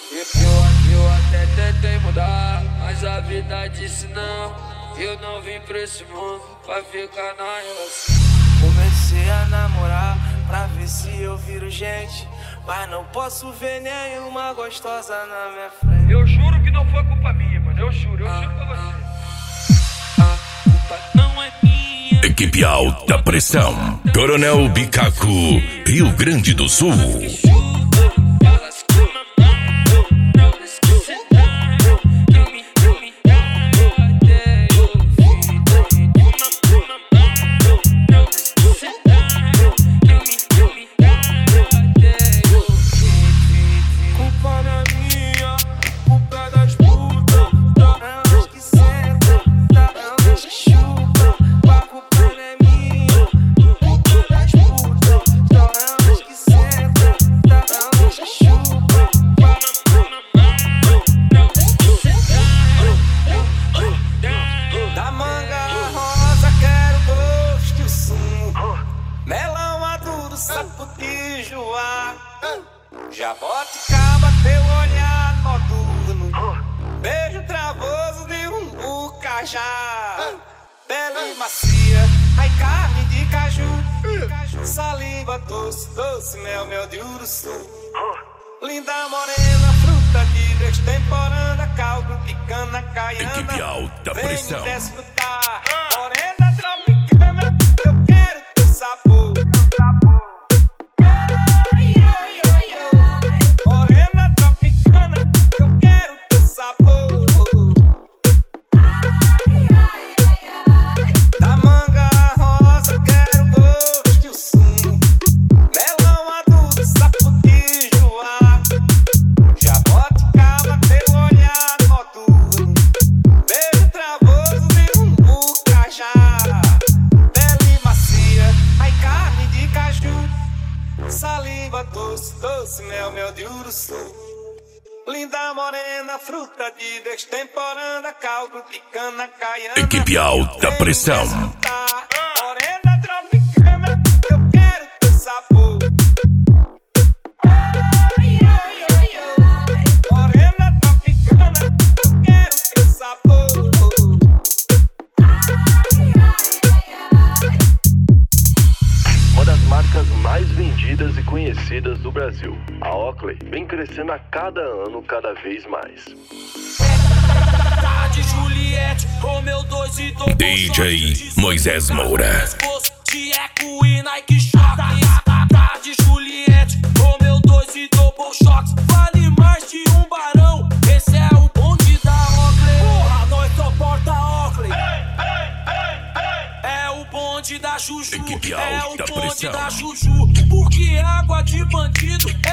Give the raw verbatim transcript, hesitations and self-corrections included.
Eu, eu até tentei mudar, mas a vida disse não. Eu não vim pra esse mundo pra ficar na relação. Comecei a namorar pra ver se eu viro gente, mas não posso ver nenhuma gostosa na minha frente. Eu juro que não foi culpa minha, mano. Eu juro, eu juro pra você. A culpa não é minha. Equipe Alta Pressão, Coronel Bicaco, Rio Grande do Sul. Jaboticaba, teu olhar noturno, beijo travoso de um bucajá, pele macia, ai carne de caju, saliva doce, doce mel, mel de uruçu, linda morena, fruta de destemporada, caldo de cana caiana. Equipe Alta Pressão. Vem desfrutar, morena tropicana, eu quero teu sabor. Saliva doce, doce mel, mel de uruçu, linda morena, fruta de destemporada, caldo de cana caiana. Equipe Alta Pressão. Morena tropicana, eu quero teu sabor. Morena tropicana, eu quero teu sabor. Uma das marcas mais vendidas e conhecidas do Brasil, a Oakley vem crescendo a cada ano, cada vez mais. De Juliette, Romeu dois e dois. D J Moisés Moura. De Eco e Nike Shox. Tá de Juliette, Romeu dois e Double Shox. Vale mais de um barão. Esse é o bonde da Oakley. Porra, nós só porta Oakley. É o bonde da Juju. Equipe É o Alta bonde Pressão. da Juju. Porque água de bandido